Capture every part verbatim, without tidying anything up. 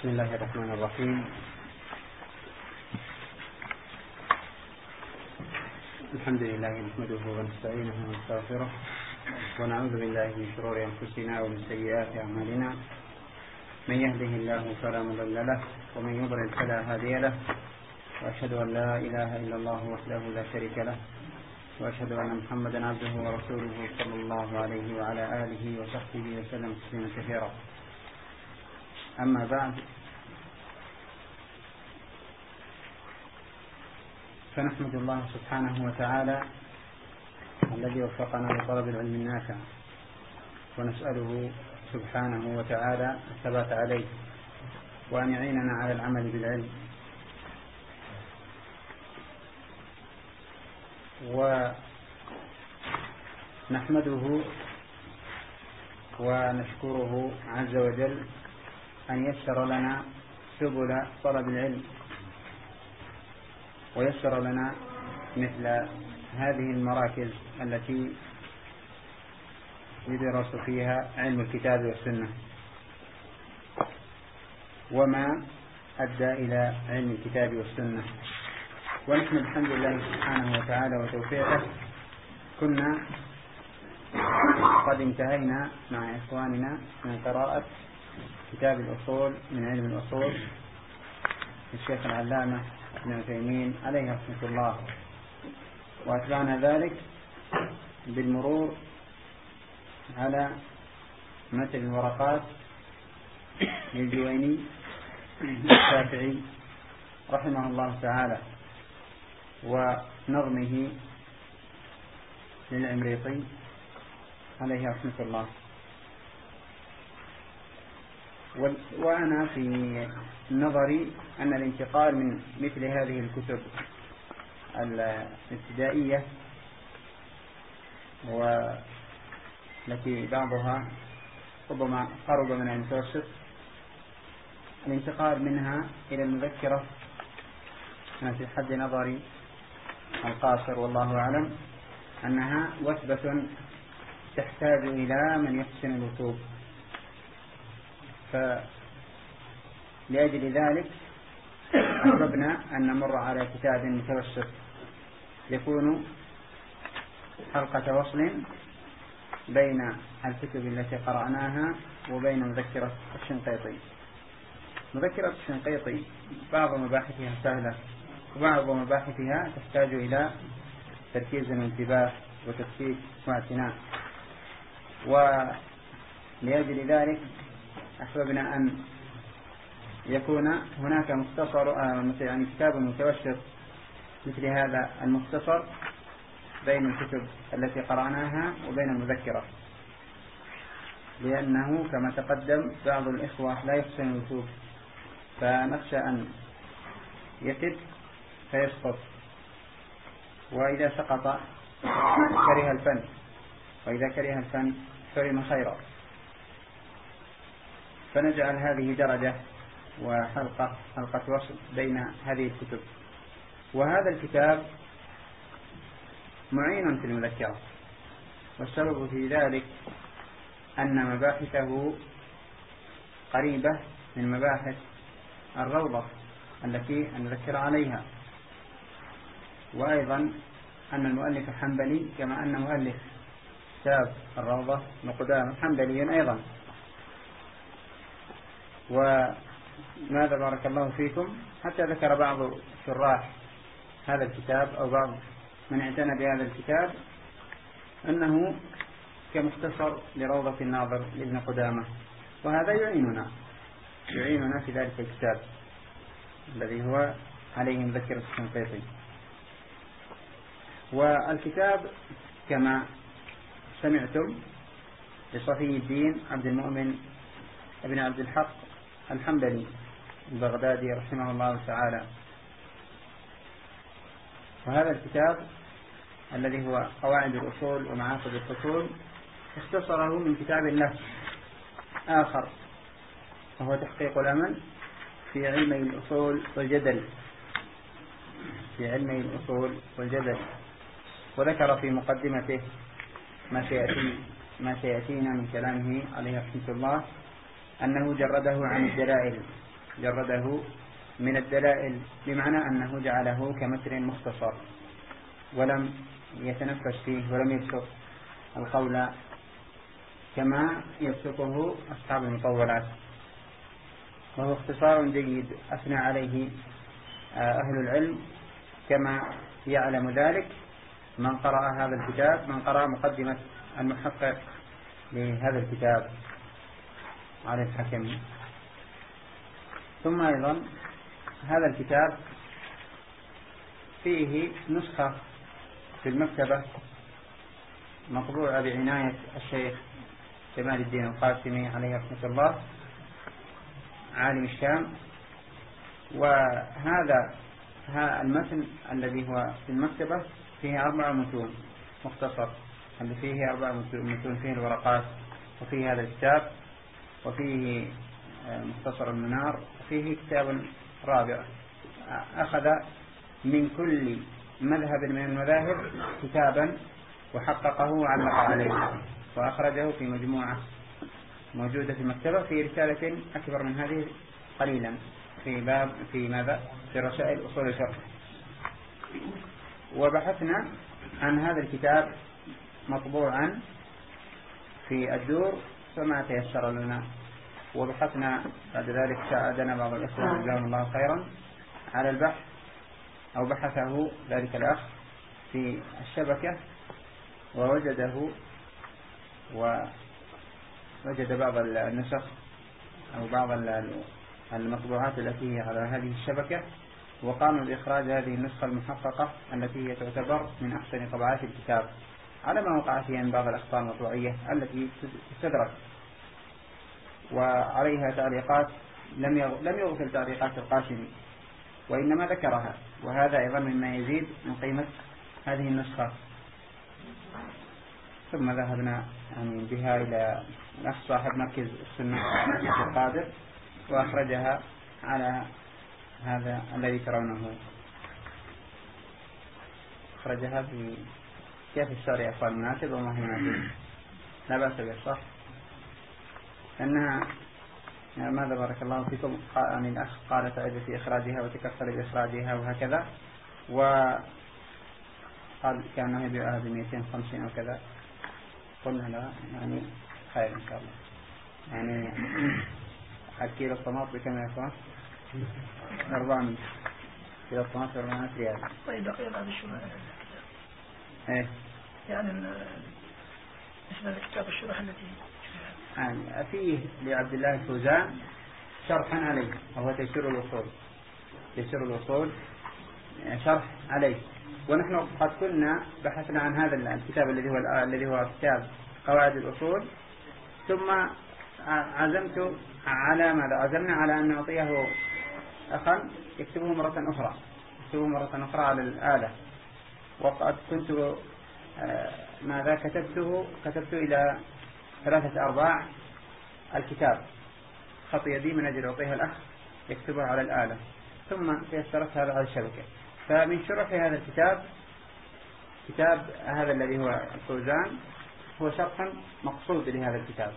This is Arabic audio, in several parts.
بسم الله الرحمن الرحيم. الحمد لله نحمده ونستعينه ونستغفره ونعوذ بالله من شرور أنفسنا ومن سيئات أعمالنا، من يهده الله فلا مضل له ومن يضلل فلا هادي له، وأشهد أن لا إله إلا الله وحده لا شريك له، وأشهد أن محمدا عبده ورسوله صلى الله عليه وعلى آله وصحبه وسلم تسليما كثيرا. أما بعد، فنحمد الله سبحانه وتعالى الذي وفقنا لطلب العلم النافع، ونسأله سبحانه وتعالى الثبات عليه وأن يعيننا على العمل بالعلم. ونحمده ونشكره عز وجل أن يسر لنا سبل طلب العلم، ويسر لنا مثل هذه المراكز التي يدرس فيها علم الكتاب والسنة، وما أدى إلى علم الكتاب والسنة. ونحن الحمد لله سبحانه وتعالى وتوفيقه كنا قد انتهينا مع إخواننا من قراءة كتاب الأصول من علم الأصول للشيخ العلامة ابن عثيمين عليه رحمة الله، وأتبعنا ذلك بالمرور على متن الورقات للجويني الشافعي رحمه الله تعالى، ونظمه للعمريطي عليه رحمة الله. وأنا في نظري أن الانتقال من مثل هذه الكتب الابتدائية، والتي بعضها ربما قرب من المتوسط، الانتقال منها إلى المذكرة في حد نظري القاصر والله أعلم أنها وثبة تحتاج إلى من يحسن الوثوق. فلأجل ذلك أحببنا أن نمر على كتاب متوسط يكون حلقة وصل بين الكتب التي قرأناها وبين مذكرة الشنقيطي. مذكرة الشنقيطي بعض مباحثها سهلة، وبعض مباحثها تحتاج إلى تركيز وانتباه وتفكيك واعتناء، ولأجل ذلك أحببنا أن يكون هناك مختصر يعني كتاب متوسط مثل هذا المختصر بين الكتب التي قرأناها وبين المذكرة، لأنه كما تقدم بعض الإخوة لا يحسن الوثوق، فنخشى أن يسد فيسقط، وإذا سقط كره الفن، وإذا كره الفن حرم خيرا. فنجعل هذه درجة وحلقة حلقة وصل بين هذه الكتب. وهذا الكتاب معين في المذكرة، والسبب في ذلك أن مباحثه قريبة من مباحث الروضة التي نذكر عليها، وأيضا أن المؤلف حنبلي كما أن مؤلف كتاب الروضة مقدام حنبلي أيضا. وماذا بارك الله فيكم حتى ذكر بعض شراح هذا الكتاب أو بعض من اعتنى بهذا الكتاب أنه كمختصر لروضة الناظر لابن قدامة، وهذا يعيننا يعيننا في ذلك الكتاب الذي هو عليه مذكرة الشنقيطي. والكتاب كما سمعتم لصفي الدين عبد المؤمن ابن عبد الحق الحنبلي البغدادي رحمه الله تعالى. وهذا الكتاب الذي هو قواعد الأصول ومعاقد الفصول اختصره من كتاب له آخر، وهو تحقيق الأمل في علمي الأصول والجدل في علمي الأصول والجدل وذكر في مقدمته ما سيأتي ما سيأتينا من كلامه عليه رحمة الله أنه جرده عن الدلائل جرده من الدلائل، بمعنى أنه جعله كمتن مختصر ولم يتنفس فيه ولم يبسط القول كما يبسطه أصحاب المطولات، وهو اختصار جيد أثنى عليه أهل العلم، كما يعلم ذلك من قرأ هذا الكتاب، من قرأ مقدمة المحقق لهذا الكتاب علي الحكمي. ثم أيضا هذا الكتاب فيه نسخة في المكتبة مطبوعة بعناية الشيخ جمال الدين القاسمي عليه رحمة الله عالم الشام، وهذا المتن الذي هو في المكتبة فيه أربع متون مختصر، اللي فيه أربع متون، فيه الورقات، وفيه هذا الكتاب، وفيه مختصر المنار، وفيه كتاب رابع أخذ من كل مذهب من المذاهب كتابا وحققه وعلق عليه وأخرجه في مجموعة موجودة في المكتبة في رسالة أكبر من هذه قليلا، في باب في ماذا في رسائل أصول الفقه. وبحثنا عن هذا الكتاب مطبوعا في الدور فما تيسر لنا، وبحثنا بعد ذلك ساعدنا بعض الإخوة جزاهم الله خيرا على البحث، أو بحثه ذلك الأخ في الشبكة ووجده، ووجد بعض النسخ أو بعض المطبوعات التي هي على هذه الشبكة، وقاموا بإخراج هذه النسخة المحققة التي هي تعتبر من أحسن طبعات الكتاب، على ما وقع فيها من بعض الأخطاء المطبوعية التي تستدرك، وعليها تعليقات لم لم يغفل تعليقات القاسمي وإنما ذكرها، وهذا أيضا مما يزيد من قيمة هذه النسخة. ثم ذهبنا يعني بها إلى الأخ صاحب مركز السنة القادر، وأخرجها على هذا الذي ترونه، أخرجها في كيف الشرع أفضل مناسب وما هي مناسب، لا بأس به صح، أنها يعني ماذا بارك الله فيكم عن الأخ قال تعب في إخراجها وتكفل بإخراجها وهكذا، وقال كأنه يبيعها بمئتين وخمسين أو كذا، قلنا لا يعني خير إن شاء الله. يعني الكيلو الطماط بكم يا أخوان؟ أربعمية كيلو الطماط أربعمية ريال. طيب بقي بعض الشروح إيه يعني مثل كتاب الشروح التي يعني فيه لعبد الله الفوزان شرحا عليه، وهو تيسير الوصول، تيسير الوصول شرح عليه. ونحن قد كنا بحثنا عن هذا الكتاب الذي هو الذي هو كتاب قواعد الأصول، ثم عزمت على ماذا عزمنا على أن نعطيه أخا يكتبه مرة أخرى يكتبه مرة أخرى على الآلة، وقد كنت ماذا كتبته كتبت إلى ثلاثة أرباع الكتاب خط يدي من أجل أعطيها الأخ يكتبها على الآلة، ثم تيسرت هذا على الشبكة. فمن شرح هذا الكتاب كتاب هذا الذي هو الفوزان هو شرحا مقصود لهذا الكتاب،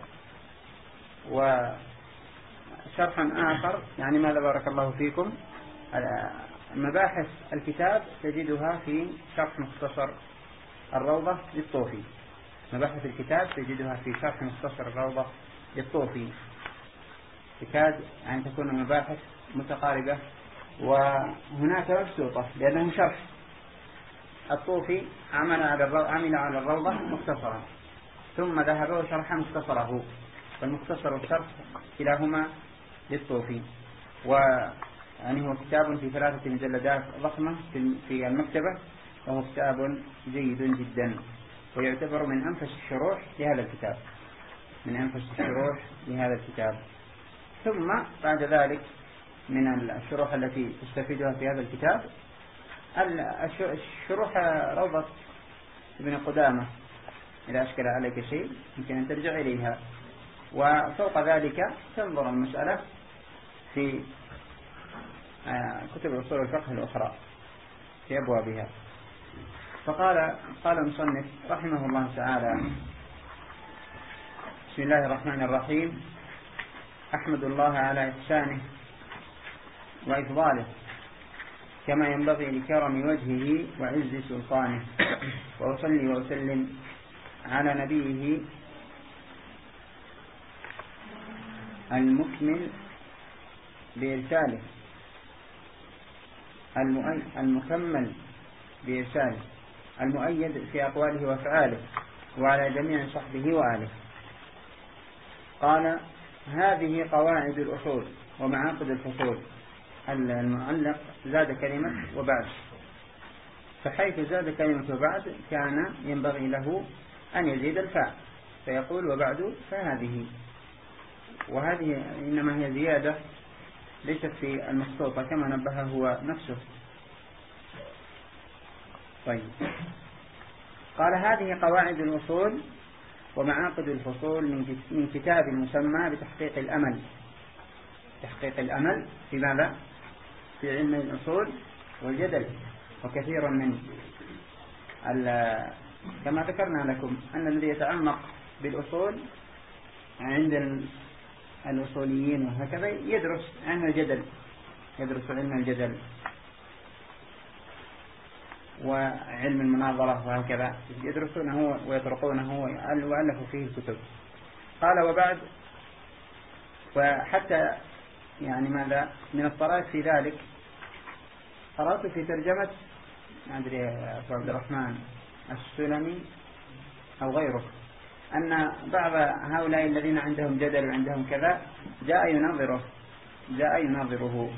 وشرحا آخر يعني ماذا بارك الله فيكم مباحث الكتاب تجدها في شرح مختصر الروضة للطوفي، مباحث الكتاب تجدها في شرح مختصر الروضة للطوفي، تكاد أن تكون مباحث متقاربة، وهناك مبسوطة لأنه شرح. الطوفي عمل على عمل على الروضة مختصرا، ثم ذهب وشرح مختصره، والمختصر والشرح كلاهما للطوفي، ويعني هو كتاب في ثلاثة مجلدات ضخمة في المكتبة، وهو كتاب جيد جدا، ويعتبر من أنفس الشروح لهذا الكتاب من أنفس الشروح لهذا الكتاب. ثم بعد ذلك من الشروح التي تستفيدها في هذا الكتاب الشروح روضة ابن قدامة، إذا أشكل عليك شيء يمكن أن ترجع إليها، وفوق ذلك تنظر المسألة في كتب أصول الفقه الأخرى في أبوابها. فقال قال المصنف رحمه الله تعالى: بسم الله الرحمن الرحيم، أحمد الله على إحسانه وإفضاله كما ينبغي لكرم وجهه وعز سلطانه، وأصلي وأسلم على نبيه المكمل بإرساله المكمل بإرساله المؤيد في أقواله وأفعاله، وعلى جميع صحبه وآله. قال: هذه قواعد الأصول ومعاقد الفصول. المعلق زاد كلمة وبعد، فحيث زاد كلمة وبعد كان ينبغي له أن يزيد الفاء فيقول: وبعد فهذه. وهذه إنما هي زيادة ليست في المخطوطة كما نبه هو نفسه. طيب، قال: هذه قواعد الأصول ومعاقد الفصول من كتاب المسمى بتحقيق الأمل. تحقيق الأمل في ماذا؟ في علم الأصول والجدل. وكثيرا من كما ذكرنا لكم أن الذي يتعمق بالأصول عند الأصوليين وهكذا يدرس علم الجدل، يدرس علم الجدل وعلم المناظرة وهكذا، يدرسونه ويطرقونه وألفوا فيه الكتب. قال: وبعد، وحتى يعني ماذا من الطرائف في ذلك، قرأت في ترجمة ما أدري أبو عبد الرحمن السلمي أو غيره أن بعض هؤلاء الذين عندهم جدل وعندهم كذا جاء يناظره جاء يناظره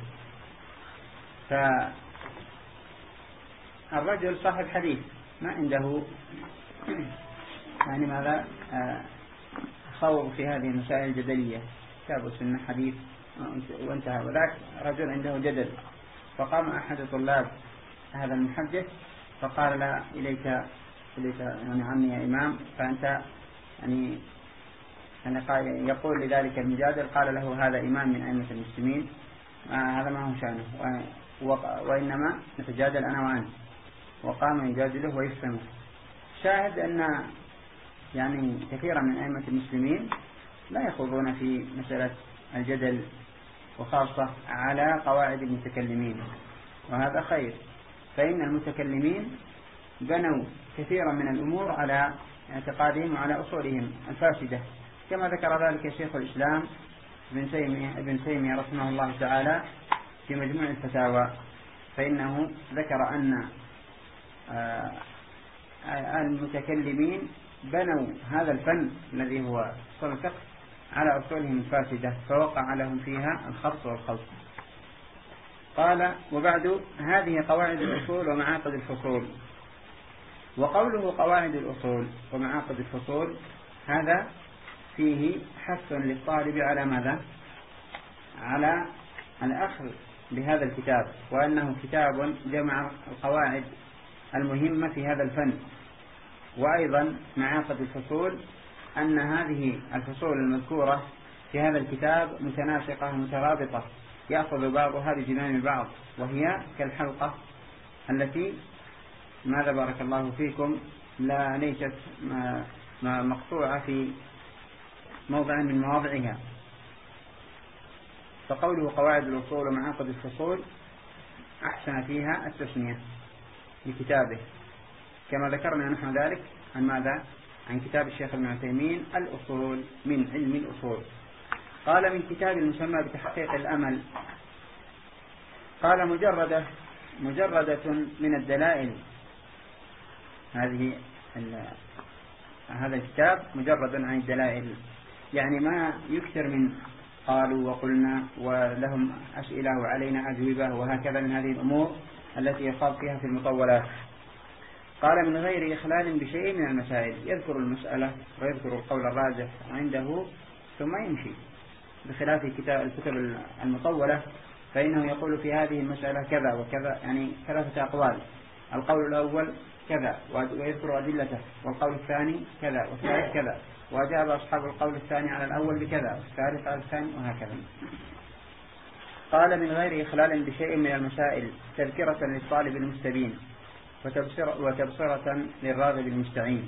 فالرجل صاحب حديث ما عنده يعني ماذا خوض في هذه المسائل الجدلية، كتاب السنة حديث وانتهى. وذاك رجل عنده جدل، فقام أحد طلاب هذا المحدث فقال: لا إليك إليك يعني عني يا إمام، فأنت يعني يعني يقول لذلك المجادل، قال له: هذا إمام من أئمة المسلمين، هذا ما هو شأنه، وإنما نتجادل أنا وأنت. وقام يجادله ويفهمه. شاهد أن يعني كثيرا من أئمة المسلمين لا يخوضون في مسألة الجدل، وخاصة على قواعد المتكلمين، وهذا خير. فإن المتكلمين بنوا كثيرا من الأمور على اعتقادهم وعلى أصولهم الفاسدة، كما ذكر ذلك شيخ الإسلام ابن تيمية, ابن تيمية رحمه الله تعالى في مجموع الفتاوى، فإنه ذكر أن المتكلمين بنوا هذا الفن الذي هو أصول الفقه على أصولهم الفاسدة، فوقع لهم فيها الخبط والخلط. قال: وبعد، هذه قواعد الأصول ومعاقد الفصول. وقوله قواعد الأصول ومعاقد الفصول هذا فيه حث للطالب على ماذا؟ على الأخذ بهذا الكتاب، وأنه كتاب جمع القواعد المهمة في هذا الفن. وأيضا معاقد الفصول أن هذه الفصول المذكورة في هذا الكتاب متناسقة مترابطة، يأخذ بعضها بجنان بعض، وهي كالحلقة التي ماذا بارك الله فيكم لا ليست مقطوعة في موضع من مواضعها. فقوله قواعد الأصول ومعاقد الفصول أحسن فيها التسمية لكتابه، كما ذكرنا نحن ذلك عن ماذا؟ عن كتاب الشيخ ابن عثيمين الأصول من علم الأصول. قال: من كتاب المسمى بتحقيق الأمل. قال: مجردة مجردة من الدلائل. هذه هذا الكتاب مجرد عن الدلائل، يعني ما يكثر من قالوا وقلنا ولهم أسئلة وعلينا أجوبة وهكذا من هذه الأمور التي يخاض فيها في المطولات. قال: من غير إخلال بشيء من المسائل، يذكر المسألة ويذكر القول الراجح عنده ثم يمشي، بخلاف الكتب المطولة فإنه يقول في هذه المسألة كذا وكذا، يعني ثلاثة أقوال، القول الأول كذا ويذكر أدلته، والقول الثاني كذا والثالث كذا، وأجاب أصحاب القول الثاني على الأول بكذا والثالث على الثاني وهكذا. قال: من غير إخلال بشيء من المسائل، تذكرة للطالب المستبين وتبصرة للراغب المستعين.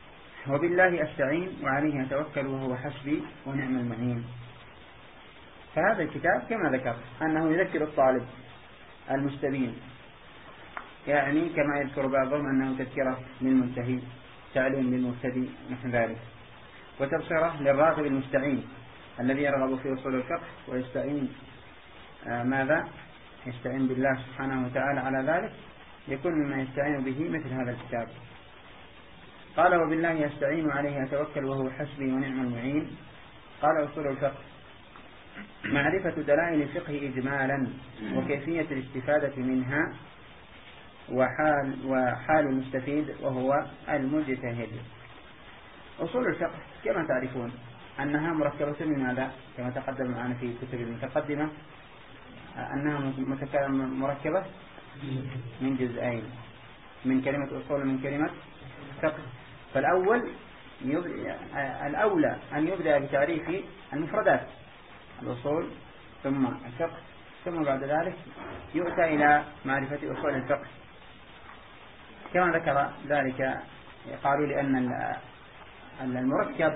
وبالله أستعين وعليه أتوكل وهو حسبي ونعم المعين. فهذا الكتاب كما ذكر أنه يذكر الطالب المستبين، يعني كما يذكر بعضهم أنه تذكرة للمنتهي، تعليم للمبتدئ نحو ذلك، وتبصرة للراغب المستعين الذي يرغب في أصول الفقه ويستعين آه ماذا؟ يستعين بالله سبحانه وتعالى على ذلك، يكون مما يستعين به مثل هذا الكتاب. قال وبالله يستعين عليه أتوكل وهو حسبي ونعم المعين. قال أصول الفقه معرفة دلائل الفقه إجمالا وكيفية الاستفادة منها وحال, وحال المستفيد وهو المجتهد. أصول الفقه كما تعرفون أنها مركبة من ماذا؟ كما تقدم معنا في كتب المتقدمة أنها مركبة من جزئين، من كلمة أصول ومن كلمة فقه. فالأول الأولى أن يبدأ بتعريف المفردات الأصول ثم الفقه، ثم بعد ذلك يؤتى إلى معرفة أصول الفقه. كما ذكر ذلك قالوا لأن المركب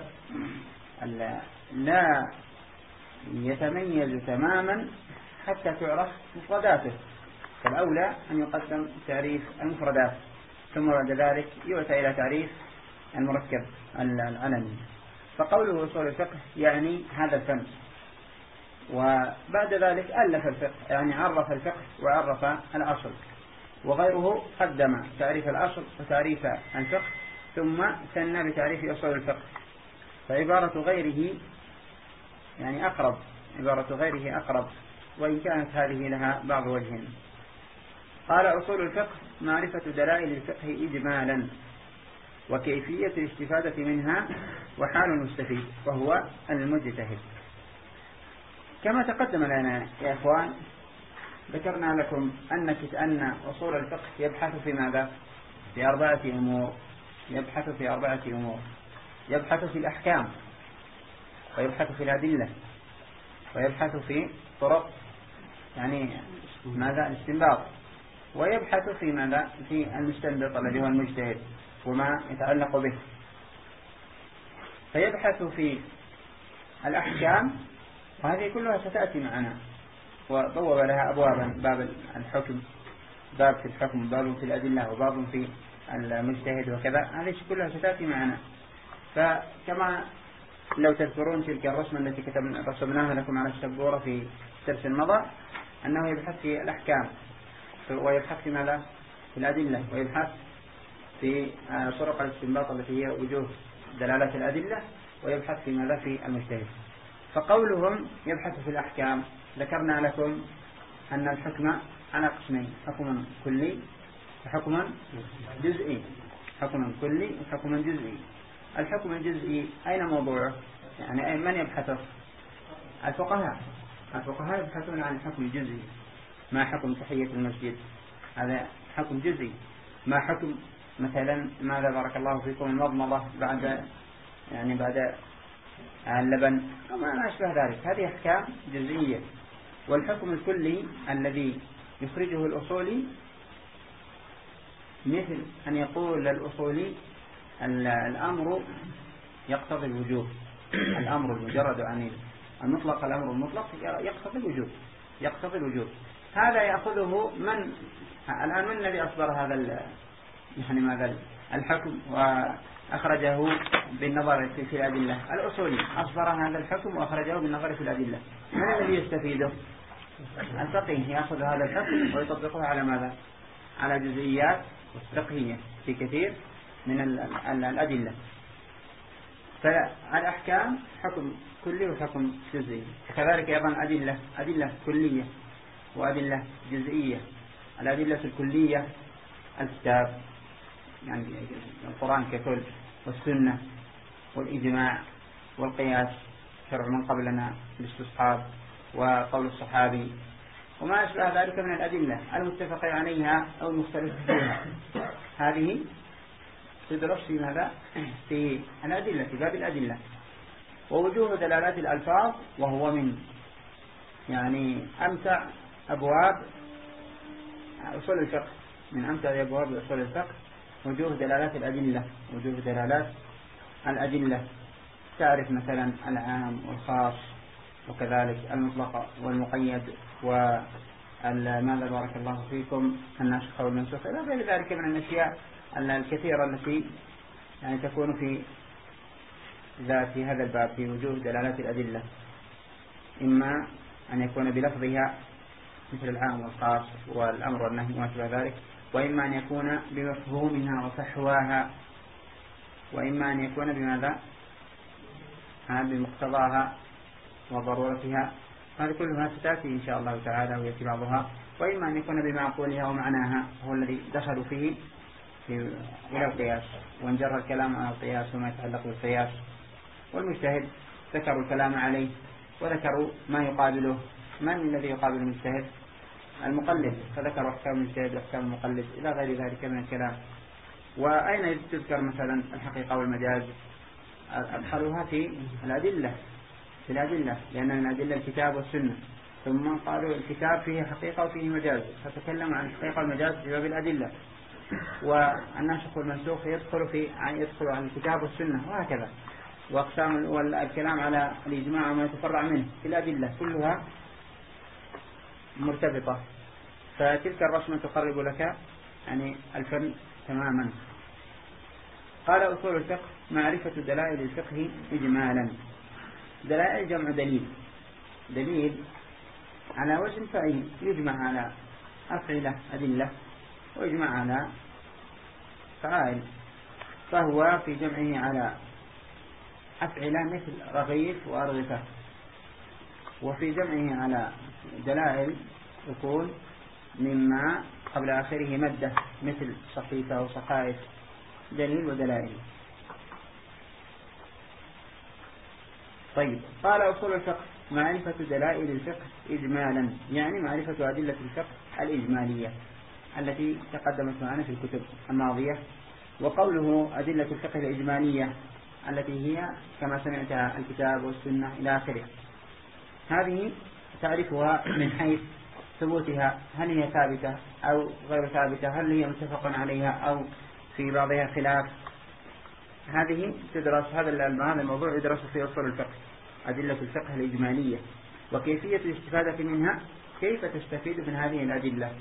لا يتميز تماما حتى تعرف مفرداته، فالأولى أن يقدم تعريف المفردات ثم بعد ذلك يؤتى إلى تعريف المركب العلمي. فقوله أصول الفقه يعني هذا الفن، وبعد ذلك ألف الفقه يعني عرف الفقه وعرف الأصل، وغيره قدم تعريف الأصل وتعريف الفقه ثم ثنى بتعريف أصول الفقه. فعبارة غيره يعني أقرب، عبارة غيره أقرب، وإن كانت هذه لها بعض وجه. قال أصول الفقه معرفة دلائل الفقه إجمالا وكيفية الاستفادة منها وحال المستفيد وهو المجتهد. كما تقدم لنا يا إخوان ذكرنا لكم أن أن أصول الفقه يبحث في ماذا؟ في أربعة أمور. يبحث في أربعة أمور، يبحث في الأحكام، ويبحث في الأدلة، ويبحث في طرق يعني ماذا؟ الاستنباط، ويبحث في ماذا؟ في المستنبط الذي هو المجتهد وما يتعلق به. فيبحث في الأحكام، وهذه كلها ستأتي معنا، وبوب لها أبوابا: باب الحكم، باب في الحكم، باب في الأدلة، وباب في المجتهد، وكذا. هذه كلها ستأتي معنا. فكما لو تذكرون تلك الرسمة التي كتبنا رسمناها لكم على السبورة في درس مضى، أنه يبحث في الأحكام، ويبحث في ماذا؟ في الأدلة، ويبحث في طرق الاستنباط التي هي وجوه دلالة الأدلة، ويبحث في ماذا؟ في المجتهد. فقولهم يبحث في الأحكام، ذكرنا لكم أن الحكم على قسمين: حكم كلي وحكم جزئي. حكم كلي وحكم جزئي. الحكم الجزئي أين موضوعه؟ يعني أين من يبحثه؟ الفقهاء. الفقهاء يبحثون عن الحكم الجزئي. ما حكم تحية المسجد؟ هذا حكم جزئي. ما حكم مثلا ماذا بارك الله فيكم المضمضة بعد يعني بعد اللبن وما أشبه ذلك؟ هذه أحكام جزئية. والحكم الكلي الذي يخرجه الأصولي مثل أن يقول للأصولي الأمر يقتضي الوجوب. الأمر المجرد عن المطلق، الأمر المطلق يقتضي الوجوب، يقتضي الوجوب. هذا يأخذه من الآن من الذي أصدر هذا يعني ماذا الحكم وأخرجه بالنظر في الأدلة؟ الأصولي أصدر هذا الحكم وأخرجه بالنظر في الأدلة. من الذي يستفيده؟ الفقيه يأخذ هذا الحكم ويطبقه على ماذا؟ على جزئيات فقهية في كثير من الأدلة. فالأحكام حكم كلي وحكم جزئي، كذلك أيضا أدلة أدلة كلية وأدلة جزئية. الأدلة الكلية الكتاب يعني القرآن ككل، والسنة، والإجماع، والقياس، شرع من قبلنا، الاستصحاب، وقول الصحابي، وما أشبه ذلك من الأدلة المتفق عليها أو المختلف فيها. هذه تدرس في ماذا؟ في الأدلة، في باب الأدلة. ووجوه دلالات الألفاظ، وهو من يعني أمتع أبواب أصول الفقه، من أمتع أبواب أصول الفقه وجوه دلالات الأدلة. وجوه دلالات الأدلة تعرف مثلا العام والخاص وكذلك المطلق والمقيد وماذا بارك الله فيكم الناسخ والمنسوخ إلى غير ذلك من الأشياء الكثيرة التي يعني تكون في ذات هذا الباب في وجوه دلالات الأدلة، إما أن يكون بلفظها مثل العام والخاص والأمر والنهي وما شابه ذلك، وإما أن يكون بمفهومها وفحواها، وإما أن يكون بماذا بمقتضاها وضرورتها، هذه كلها ستأتي إن شاء الله تعالى ويأتي بعضها، وإما أن يكون بمعقولها ومعناها هو الذي دخلوا فيه في إلى القياس وانجر الكلام على القياس وما يتعلق بالقياس. والمجتهد ذكروا الكلام عليه وذكروا ما يقابله. من الذي يقابل المجتهد؟ المقلد، فذكروا أحكام المجتهد وأحكام المقلد إلى غير ذلك من الكلام. وأين تذكر مثلا الحقيقة والمجاز؟ أدخلوها في الأدلة في الأدلة لأن من الأدلة الكتاب والسنة، ثم قالوا الكتاب فيه حقيقة وفيه مجاز، فتكلموا عن الحقيقة والمجاز في باب الأدلة. والناسخ والمنسوخ يدخل في يدخل عن الكتاب والسنة وهكذا. وأقسام والكلام على الإجماع وما يتفرع منه في الأدلة كلها مرتبطة. فتلك الرسمة تقرب لك يعني الفن تماما. قال أصول الفقه معرفة دلائل الفقه إجمالا. دلائل جمع دليل، دليل على وجه فعيل يجمع على أفعلة أدلة ويجمع على فعائل، فهو في جمعه على أفعلة مثل رغيف وأرغفة، وفي جمعه على دلائل يكون مما قبل آخره مدة مثل صحيفة وصحائف، دليل ودلائل. طيب، قال أصول الفقه معرفة دلائل الفقه إجمالا، يعني معرفة أدلة الفقه الإجمالية التي تقدمت معنا في الكتب الماضية. وقوله أدلة الفقه الإجمالية التي هي كما سمعتها الكتاب والسنة إلى آخره، هذه تعرفها من حيث ثبوتها، هل هي ثابتة أو غير ثابتة، هل هي متفق عليها أو في بعضها خلاف. هذه تدرس، هذا الموضوع يدرس في أصول الفقه، أدلة الفقه الإجمالية وكيفية الاستفادة منها، كيف تستفيد من هذه الأدلة،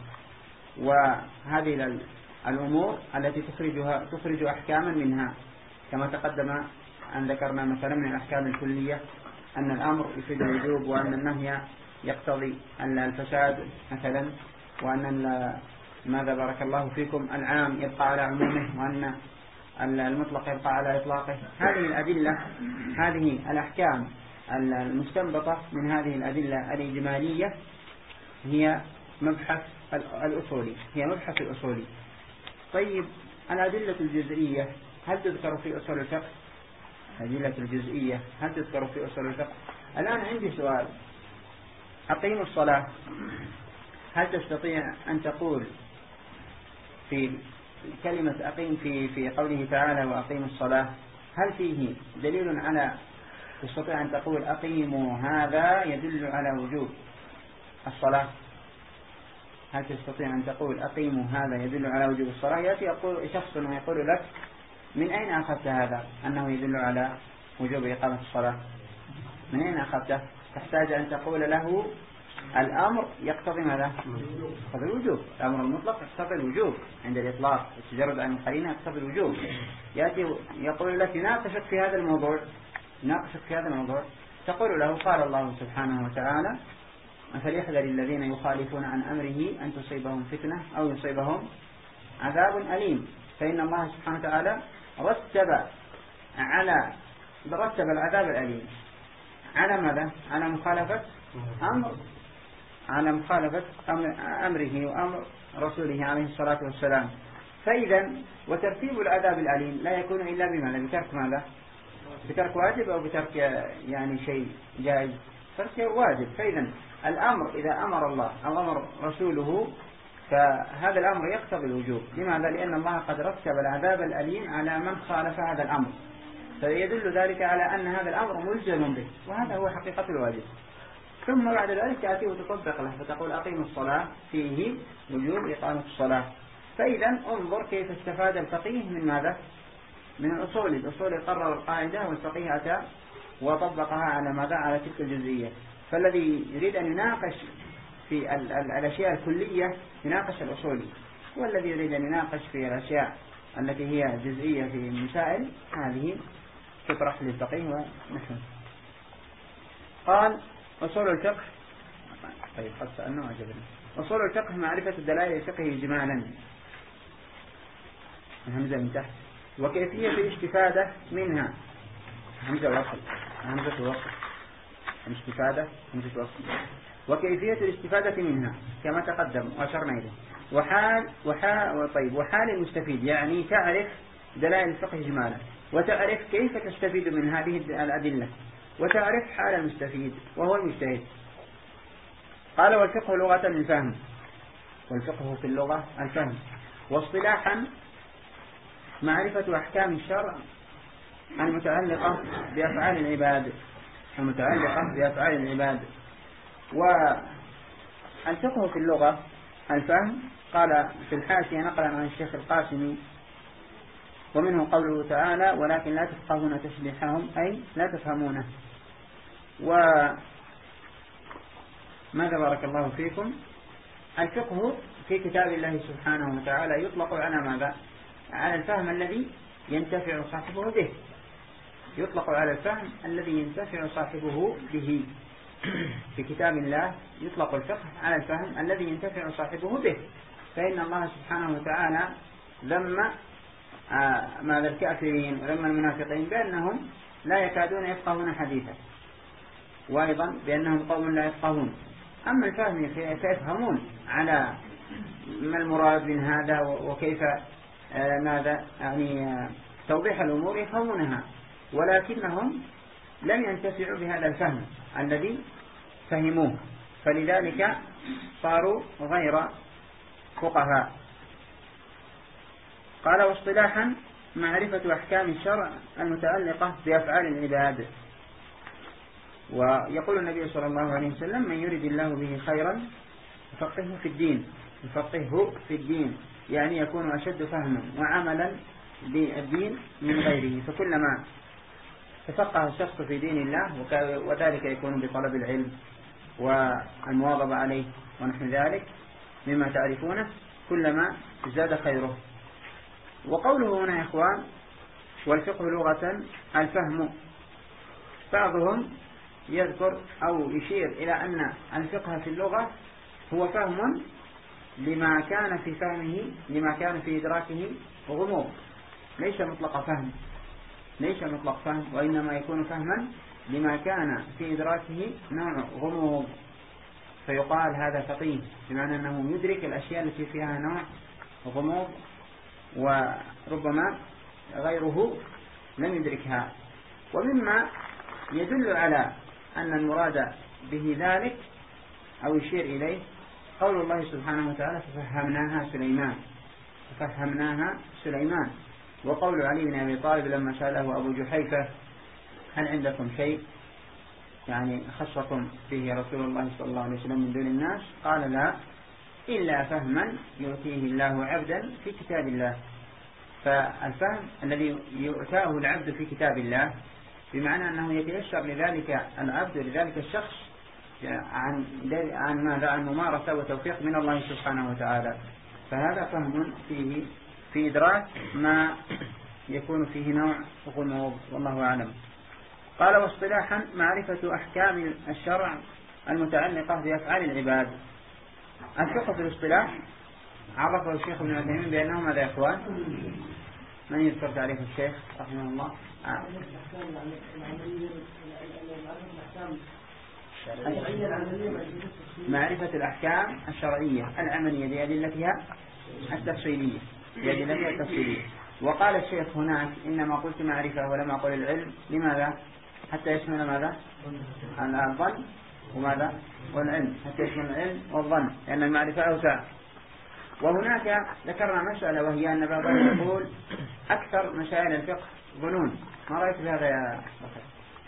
وهذه الأمور التي تخرجها تخرج أحكاما منها، كما تقدم أن ذكرنا مثلا من الأحكام الكلية أن الأمر يفيد الوجوب، وأن النهي يقتضي الفساد مثلا، وأن ماذا بارك الله فيكم العام يبقى على عمومه، وأن المطلق يبقى على إطلاقه. هذه الأدلة، هذه الأحكام المستنبطة من هذه الأدلة الإجمالية هي مبحث الأصولي، هي مبحث الأصولي. طيب، الأدلة الجزئية هل تذكر في أصول الفقه؟ الأدلة الجزئية هل تذكر في أصول الفقه؟ الآن عندي سؤال، أقيم الصلاة، هل تستطيع أن تقول في كلمة أقيم في في قوله تعالى وأقيم الصلاة، هل فيه دليل على، تستطيع أن تقول أقيموا هذا يدل على وجوب الصلاة؟ هل تستطيع أن تقول أقيموا هذا يدل على وجوب الصلاة؟ يأتي يقول شخص ويقول لك من أين أخذت هذا أنه يدل على وجوب إقامة الصلاة؟ من أين أخذته؟ تحتاج أن تقول له الأمر يقتضي ماذا؟ يقتضي الوجوب، الأمر المطلق يقتضي الوجوب عند الإطلاق، التجرد عن القرينة يقتضي الوجوب. يأتي يقول لك يناقشك في هذا الموضوع، يناقشك في هذا الموضوع، تقول له قال الله سبحانه وتعالى فليحذر الذين يخالفون عن أمره أن تصيبهم فتنة أو يصيبهم عذاب أليم، فإن الله سبحانه وتعالى رتب على رتب العذاب الأليم على ماذا؟ على مخالفة أمر على مخالفة أمره وأمر رسوله عليه الصلاة والسلام. فإذا وترتيب العذاب الأليم لا يكون إلا بماذا؟ بترك ماذا؟ بترك واجب أو بترك يعني شيء جائز؟ ترك واجب. فإذا الأمر إذا أمر الله أو أمر رسوله فهذا الأمر يقتضي الوجوب. لماذا؟ لأن الله قد رتب العذاب الأليم على من خالف هذا الأمر، فيدل ذلك على أن هذا الأمر ملزم به، وهذا هو حقيقة الواجب. ثم بعد ذلك تأتي وتطبق له فتقول أقيم الصلاة فيه وجوب إقامة الصلاة. فإذا انظر كيف استفاد الفقيه من ماذا؟ من الأصول. الأصول قرر القاعدة والفقيه أتى وطبقها على ماذا؟ على تلك الجزئية. فالذي يريد أن يناقش في ال ال الأشياء الكلية يناقش الأصولي، والذي يريد أن يناقش في الأشياء التي هي جزئية في المسائل هذه تطرح للفقيه ونحن. قال أصول الفقه. طيب قد سألنا وعجبنا. أصول الفقه معرفة الدلائل الفقهية إجمالا، همزة من تحت، وكيفية الاستفادة منها، همزة وصل، همزة وصل، الاستفادة همزة وصل، وكيفية الاستفادة منها كما تقدم وأشرنا إليه، وحال وحال طيب وحال المستفيد، يعني تعرف دلائل الفقه إجمالا، وتعرف كيف تستفيد من هذه الأدلة، وتعرف حال المستفيد وهو المجتهد. قال والفقه لغة الفهم، والفقه في اللغة الفهم، واصطلاحا معرفة أحكام الشرع المتعلقة بأفعال العباد، المتعلقة بأفعال العباد. والفقه في اللغة الفهم، قال في الحاشية نقلا عن الشيخ القاسمي: ومنه قوله تعالى: ولكن لا تفقهون تشريحهم، أي لا تفهمونه. وماذا بارك الله فيكم؟ الفقه في كتاب الله سبحانه وتعالى يطلق على ماذا؟ على الفهم الذي ينتفع صاحبه به، يطلق على الفهم الذي ينتفع صاحبه به. في كتاب الله يطلق الفقه على الفهم الذي ينتفع صاحبه به، فإن الله سبحانه وتعالى ذم ماذا الكافرين وذم المنافقين بأنهم لا يكادون يفقهون حديثا، وأيضا بأنهم قوم لا يفقهون. أما الفهم فيفهمون على ما المراد من هذا وكيف ماذا يعني توضيح الأمور يفهمونها، ولكنهم لم ينتفعوا بهذا الفهم الذي فهموه، فلذلك صاروا غير فقهاء. قال واصطلاحا معرفة أحكام الشرع المتعلقة بأفعال العباد. ويقول النبي صلى الله عليه وسلم: من يرد الله به خيرا يفقهه في الدين، يفقهه في الدين، يعني يكون أشد فهما وعملا بالدين من غيره. فكلما تفقه الشخص في دين الله، وذلك يكون بطلب العلم والمواظبة عليه ونحو ذلك مما تعرفونه، كلما زاد خيره. وقوله هنا يا إخوان والفقه لغة الفهم، بعضهم يذكر أو يشير إلى أن الفقه في اللغة هو فهم لما كان في فهمه، لما كان في إدراكه غموض، ليس مطلق فهم، ليس مطلق فهم، وإنما يكون فهما لما كان في إدراكه نوع غموض، فيقال هذا فقيه، بمعنى أنه يدرك الأشياء التي فيها نوع غموض وربما غيره لم يدركها. ومما يدل على أن المراد به ذلك أو يشير إليه قول الله سبحانه وتعالى: ففهمناها سليمان، ففهمناها سليمان. وقول علي بن أبي طالب لما سأله أبو جحيفة: هل عندكم شيء يعني خصكم به رسول الله صلى الله عليه وسلم من دون الناس؟ قال: لا، إلا فهما يؤتيه الله عبدا في كتاب الله. فالفهم الذي يؤتاه العبد في كتاب الله بمعنى أنه يتيسر لذلك العبد لذلك الشخص عن عن ماذا عن ممارسة وتوفيق من الله سبحانه وتعالى. فهذا فهم فيه في إدراك ما يكون فيه نوع غموض، والله أعلم. قال واصطلاحا معرفة أحكام الشرع المتعلقة بأفعال العباد. الفقه في الاصطلاح عرفه الشيخ ابن عثيمين بأنه ماذا يا إخوان؟ من يذكر تعريف الشيخ رحمه الله؟ آه. معرفة الأحكام الشرعية العملية بأدلتها التفصيلية، بأدلتها التفصيلية. وقال الشيخ هناك: إنما قلت معرفة ولم أقل العلم. لماذا؟ حتى يشمل ماذا؟ الظن وماذا؟ والعلم، حتى يشمل العلم والظن، لأن المعرفة أوسع. وهناك ذكرنا مسألة، وهي أن بعضهم يقول أكثر مسائل الفقه ظنون. ما رأيك بهذا يا بكر؟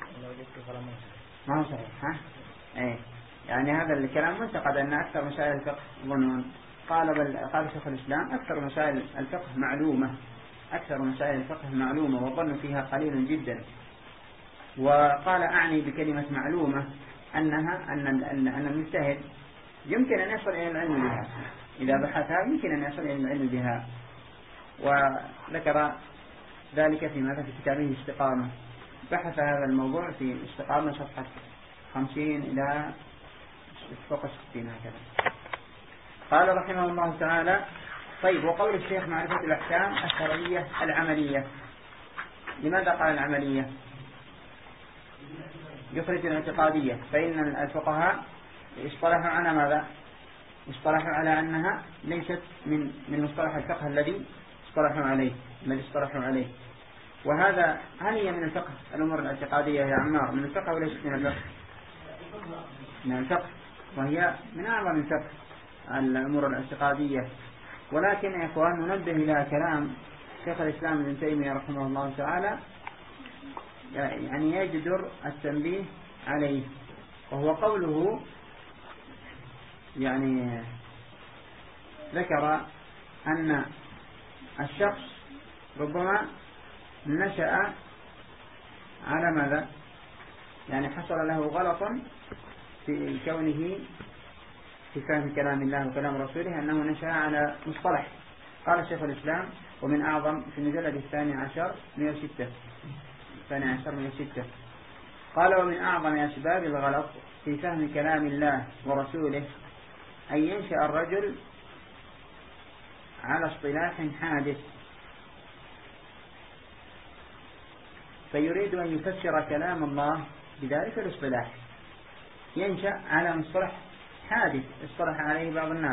ما هو صحيح، ها؟ إيه، يعني هذا الكلام منتقد أن أكثر مسائل الفقه ظنون. قال بل قال شيخ الإسلام: أكثر مسائل الفقه معلومة، أكثر مسائل الفقه معلومة، والظن فيها قليل جدا. وقال: أعني بكلمة معلومة أنها أن أن أن المجتهد يمكن أن يصل إلى العلم بها، إذا بحثها يمكن أن يصل إلى العلم بها. وذكر ذلك في ماذا في كتابه استقامة، بحث هذا الموضوع في استقامة صفحة خمسين إلى فوق ستين هكذا. قال رحمه الله تعالى: طيب، وقول الشيخ معرفة الأحكام الشرعية العملية. لماذا قال العملية؟ يخرج الاعتقادية، فإن الفقهاء اصطلحوا على ماذا؟ اصطلحوا على أنها ليست من من مصطلح الفقه الذي اصطلحوا عليه الذي اصطلحوا عليه وهذا هل هي من الفقه الأمور الاعتقادية يا عمار من الفقه وليست من الفقه؟ من الفقه، وهي من أعظم الفقه الأمور الاعتقادية. ولكن يا إخوان ننبه إلى كلام شيخ الإسلام ابن تيمية رحمه الله تعالى، يعني يجدر التنبيه عليه، وهو قوله يعني ذكر أن الشخص ربما نشأ على ماذا؟ يعني حصل له غلط في كونه في فهم كلام الله وكلام رسوله أنه نشأ على مصطلح. قال شيخ الإسلام: ومن أعظم في المجلد الثاني عشر مئة وستة الثاني عشر مئة وستة قال: ومن أعظم أسباب الغلط في فهم كلام الله ورسوله أن ينشأ الرجل على اصطلاح حادث فيريد أن يفسر كلام الله بذلك الاصطلاح. ينشأ على مصطلح حادث اصطلح عليه بعض الناس،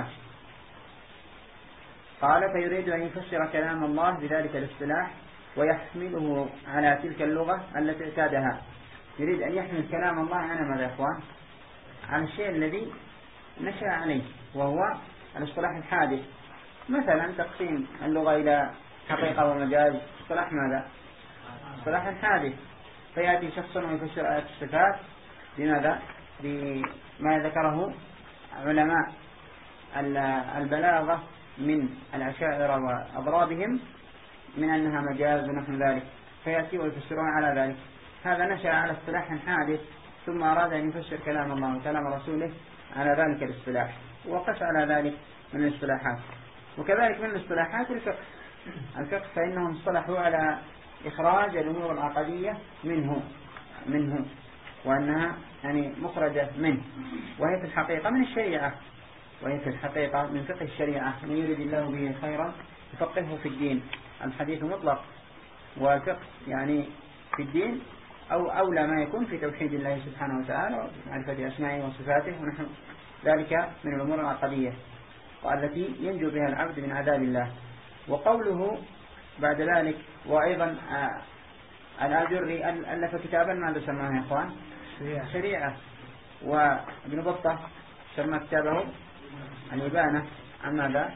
قال: فيريد أن يفسر كلام الله بذلك الاصطلاح ويحمله على تلك اللغة التي اعتادها. يريد أن يحمل كلام الله على ماذا يا إخوان؟ على الشيء الذي نشأ عليه، وهو الاصطلاح الحادث. مثلا تقسيم اللغة إلى حقيقة ومجاز، اصطلاح ماذا؟ اصطلاح حادث. فيأتي شخص ويفسر آيات الصفات بماذا؟ بما ذكره علماء البلاغة من الأشاعرة وأضرابهم من أنها مجاز ونحو ذلك، فيأتي ويفسرون على ذلك. هذا نشأ على اصطلاح حادث، ثم أراد أن يفسر كلام الله وكلام رسوله على ذلك الاصطلاح، وقس على ذلك من الاصطلاحات. وكذلك من الاصطلاحات الفقه. الفقه فإنهم اصطلحوا على إخراج الأمور العقدية منه منه وأنها يعني مخرجة منه، وهي في الحقيقة من الشريعة، وهي في الحقيقة من فقه الشريعة. من يريد الله به خيرا يفقهه في الدين. الحديث مطلق، والفقه يعني في الدين أو أولى ما يكون في توحيد الله سبحانه وتعالى ومعرفة أسمائه وصفاته ونحو ذلك من الأمور العقدية والتي ينجو بها العبد من عذاب الله. وقوله بعد ذلك: وأيضا الآجري ألف كتابا ماذا سماه يا إخوان؟ شريعة. وابن بطة سمى كتابه الإبانة عن ماذا؟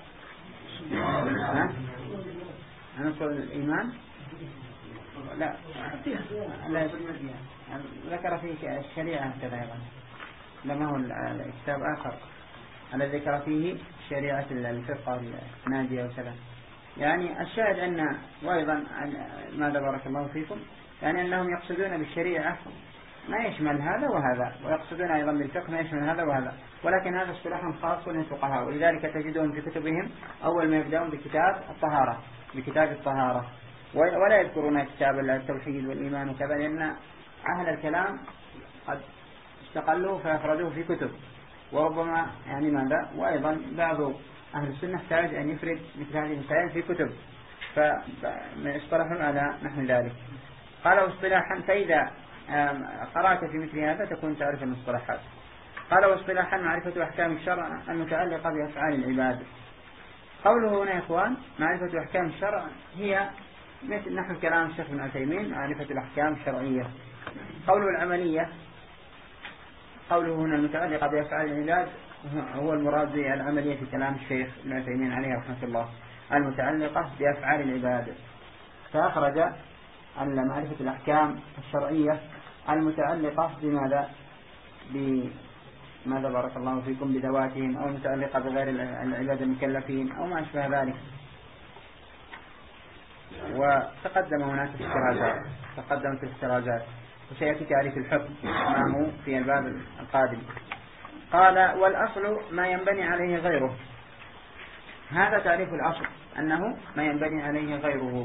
عن أصل الإيمان. لا لا ذكر فيه الشريعة كذا أيضا، لما هو الكتاب آخر الذي ذكر فيه شريعة الفقه الناجية وكذا. يعني الشاهد أن وأيضا ماذا بارك الله فيكم، يعني أنهم يقصدون بالشريعة ما يشمل هذا وهذا، ويقصدون أيضا بالفقه ما يشمل هذا وهذا، ولكن هذا اصطلاح خاص للفقهاء. ولذلك تجدهم في كتبهم أول ما يبدأون بكتاب الطهارة بكتاب الطهارة ولا يذكرون كتاب التوحيد والإيمان وكذا، لأن أهل الكلام قد استقلوا فيفردوه في كتب، وربما يعني ماذا. وأيضا بعض أهل السنة احتاج أن يفرد مثل هذه المسائل في كتب، فاصطلحوا على نحو ذلك. قالوا اصطلاحا، فإذا قرأت في مثل هذا تكون تعرف المصطلحات. قالوا اصطلاحا: معرفة أحكام الشرع المتعلقة بأفعال العباد. قوله هنا يا إخوان معرفة أحكام الشرع هي مثل نحو كلام الشيخ ابن عثيمين معرفة الأحكام الشرعية. قوله العملية، قوله هنا المتعلقة بأفعال العباد هو المراد بالعملية في كلام الشيخ ابن عثيمين عليه رحمة الله، المتعلقة بأفعال العباد. فأخرج أن معرفة الأحكام الشرعية المتعلقة بماذا؟ بماذا بارك الله فيكم؟ بذواتهم، أو المتعلقة بغير العباد المكلفين، أو ما أشبه ذلك. وتقدم هناك الاحترازات تقدمت الاحترازات وسيأتي تعريف الحكم ما هو في الباب القادم. قال والأصل ما ينبني عليه غيره. هذا تعريف الأصل، أنه ما ينبني عليه غيره.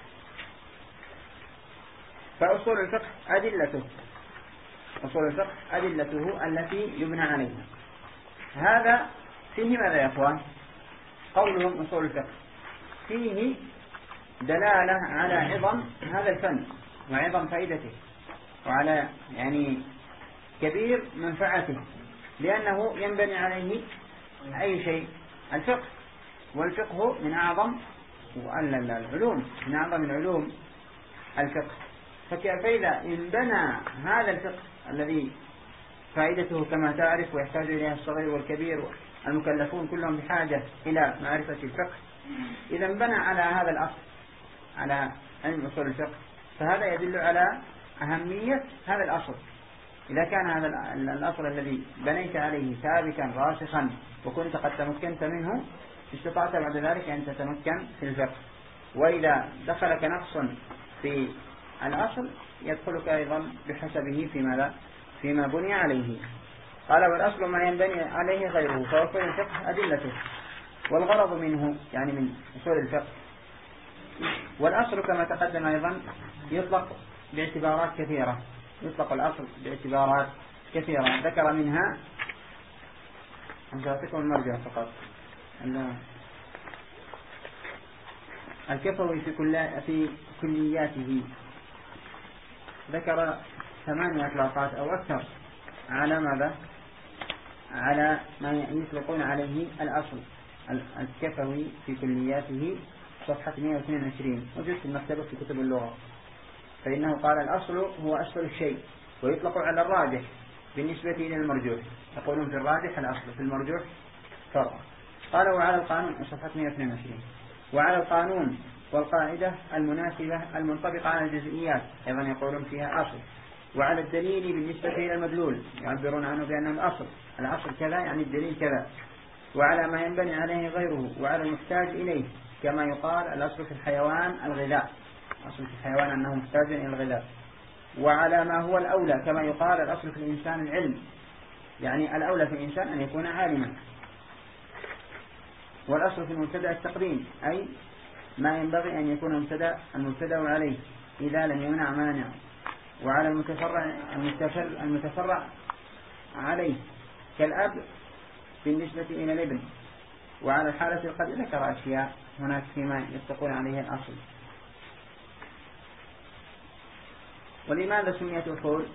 فأصول الفقه أدلته، أصول الفقه أدلته التي يبنى عليها. هذا فيه ماذا يا أخوان؟ قولهم أصول الفقه فيه دلالة على عظم هذا الفن وعظم فائدته، وعلى يعني كبير منفعته، لأنه ينبني عليه أي شيء؟ الفقه، والفقه من أعظم العلوم، من أعظم العلوم الفقه. فإذا انبنى هذا الفقه الذي فائدته كما تعرف ويحتاج إليها الصغير والكبير، المكلفون كلهم بحاجة إلى معرفة الفقه، إذا انبنى على هذا الأصل، على علم أصول الفقه، فهذا يدل على أهمية هذا الأصل. إذا كان هذا الأصل الذي بنيت عليه ثابتا راسخا وكنت قد تمكنت منه، استطعت بعد ذلك أن تتمكن في الفقه. وإذا دخلك نقص في الأصل يدخلك أيضا بحسبه في ماذا؟ فيما بني عليه. قال والأصل ما ينبني عليه غيره، فأصول الفقه أدلته. والغرض منه يعني من أصول الفقه. والأصل كما تقدم أيضا يطلق باعتبارات كثيرة، يطلق الأصل باعتبارات كثيرة، ذكر منها أنزلتكم المرجع فقط. الكفوي في كل في كلياته ذكر ثمانية إطلاقات أو أكثر على ماذا؟ على ما يطلقون عليه الأصل. الكفوي في كلياته صفحة مئة واثنين وعشرين، وجدت في المكتبة في كتب اللغة. فإنه قال الأصل هو أسفل الشيء، ويطلق على الراجح بالنسبة إلى المرجوح. يقولون في الراجح الأصل، في المرجوح فرع. قال وعلى القانون صفحة مئة واثنين وعشرين، وعلى القانون والقاعدة المناسبة المنطبقة على الجزئيات أيضا يقولون فيها أصل. وعلى الدليل بالنسبة إلى المدلول يعبرون عنه بأنه الأصل، الأصل كذا يعني الدليل كذا. وعلى ما ينبني عليه غيره، وعلى المحتاج إليه، كما يقال الأصل في الحيوان الغذاء، الأصل في الحيوان أنه محتاج إلى الغذاء. وعلى ما هو الأولى، كما يقال الأصل في الإنسان العلم، يعني الأولى في الإنسان أن يكون عالما. والأصل في المبتدأ التقديم، أي ما ينبغي أن يكون المبتدأ المبتدأ عليه إذا لم يمنع مانع. وعلى المتفرع المتفرع عليه كالأب بالنسبة إلى الابن. وعلى الحالة قد ذكر أشياء هناك فيما يتقون عليه الأصل. ولماذا سميت أصول؟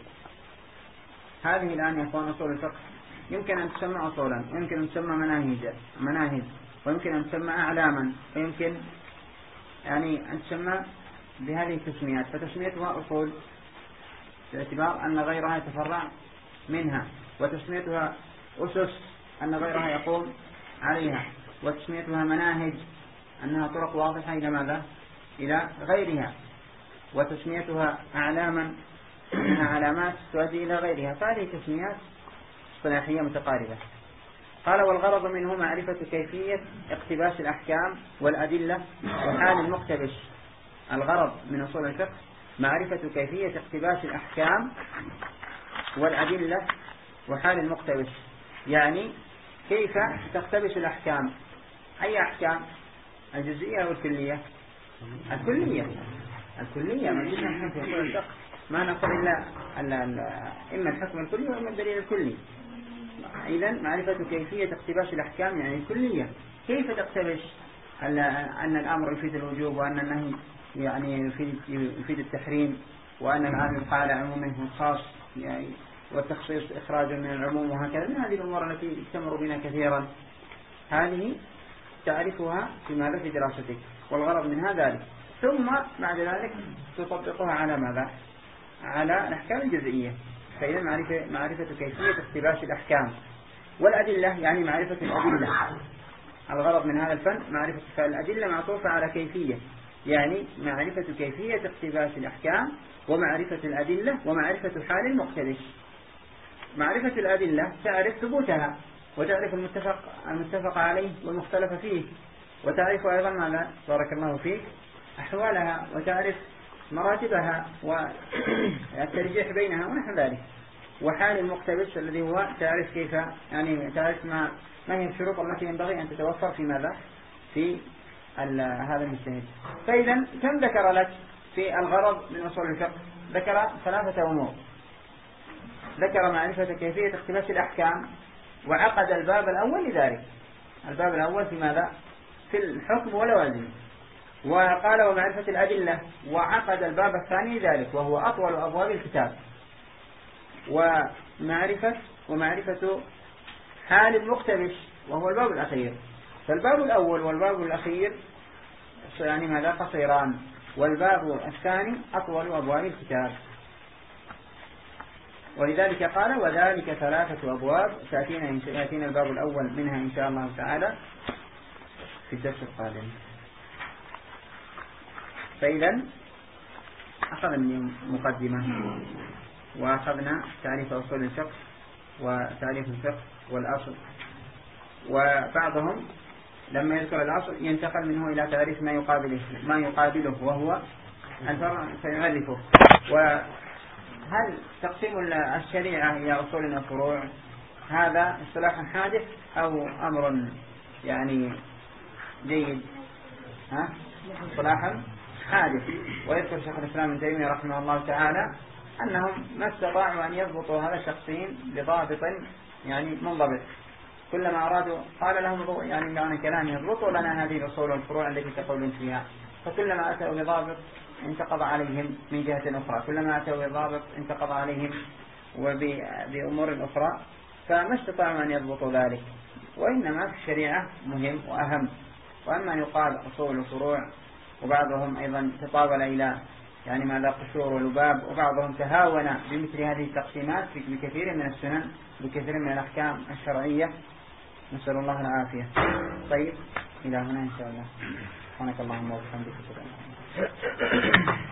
هذه الآن يكون أصول الفقه يمكن أن تسمى أصولا، ويمكن أن تسمى مناهج مناهج ويمكن أن تسمى أعلاما، ويمكن يعني أن تسمى بهذه التسميات. فتسميتها أصول باعتبار أن غيرها يتفرع منها، وتسميتها أسس أن غيرها يقوم عليها، وتسميتها مناهج أنها طرق واضحة إلى ماذا؟ إلى غيرها، وتسميتها أعلاما أنها علامات تؤدي إلى غيرها. فهذه تسميات اصطلاحية متقاربة. قال والغرض منه معرفة كيفية اقتباس الأحكام والأدلة وحال المقتبس. الغرض من أصول الفقه معرفة كيفية اقتباس الأحكام والأدلة وحال المقتبس، يعني كيف تقتبس الأحكام. أي أحكام؟ الجزئية أو الكلية؟ الكلية، الكلية ما فيش نحن في أصول الفقه ما نقول إلا إما الحكم الكلي وإما الدليل الكلي. إذا معرفة كيفية اقتباس الأحكام يعني الكلية، كيف تقتبس أن الأمر يفيد الوجوب، وأن النهي يعني يفيد, يفيد التحريم، وأن العام يبقى على عمومه الخاص يعني، والتخصيص إخراج من العموم، وهكذا. من هذه الأمور التي تمر بنا كثيرا، هذه تعرفها في ماذا؟ في دراستك. والغرض منها ذلك، ثم بعد ذلك تطبقها على ماذا؟ على الأحكام الجزئية. فإذا معرفة, معرفة كيفية اقتباس الأحكام والأدلة يعني معرفة الأدلة. الغرض من هذا الفن معرفة الأدلة معطوفة على كيفية، يعني معرفة كيفية اقتباس الأحكام ومعرفة الأدلة ومعرفة حال المقتبس. معرفة الأدلة تعرف ثبوتها، وتعرف المتفق, المتفق عليه والمختلف فيه، وتعرف أيضا ماذا؟ بارك الله فيك أحوالها، وتعرف مراتبها والترجيح بينها ونحو ذلك. وحال المقتبس الذي هو تعرف كيف يعني تعرف ما ما هي الشروط التي ينبغي أن تتوفر في ماذا في هذا المجتهد. فإذا كم ذكر لك في الغرض من أصول الفقه؟ ذكر ثلاثة أمور. ذكر معرفة كيفية اختلاف الأحكام، وعقد الباب الأول لذلك. الباب الأول في ماذا؟ في الحكم واللوازم. وقال ومعرفة الأدلة، وعقد الباب الثاني لذلك وهو أطول أبواب الكتاب. ومعرفة ومعرفة حال المقتبس وهو الباب الأخير. فالباب الأول والباب الأخير يعني ماذا؟ قصيران، والباب الثاني أطول أبواب الكتاب. ولذلك قال وذلك ثلاثة أبواب تأتينا يأتينا الباب الأول منها إن شاء الله تعالى في الدرس القادم. فإذا أخذنا مقدمة، وأخذنا تعريف أصول الفقه وتعريف الفقه والأصل. وبعضهم لما يذكر الأصل ينتقل منه إلى تعريف ما يقابله ما يقابله وهو الفرع فيعرفه. وهل تقسيم الشريعة إلى أصول وفروع هذا اصطلاح حادث أو أمر يعني جيد؟ ها اصطلاحا حادث. ويذكر شيخ الإسلام ابن تيمية رحمه الله تعالى أنهم ما استطاعوا أن يضبطوا هذا التقسيم بضابط يعني منضبط. كلما أرادوا قال لهم يعني معنى كلام يضبطوا لنا هذه الأصول والفروع التي تقولون فيها، فكلما أتوا بضابط انتقض عليهم من جهة أخرى، كلما أتوا بضابط انتقض عليهم وبأمور أخرى، فما استطاعوا أن يضبطوا ذلك. وإنما في الشريعة مهم وأهم. وأما يقال أصول وفروع، وبعضهم أيضا تطاول إلى يعني ماذا قشور ولباب، وبعضهم تهاون بمثل هذه التقسيمات بكثير من السنن بكثير من الأحكام الشرعية، نسأل الله العافية. طيب إلى هنا إن شاء الله. سبحانك اللهم وبحمدك.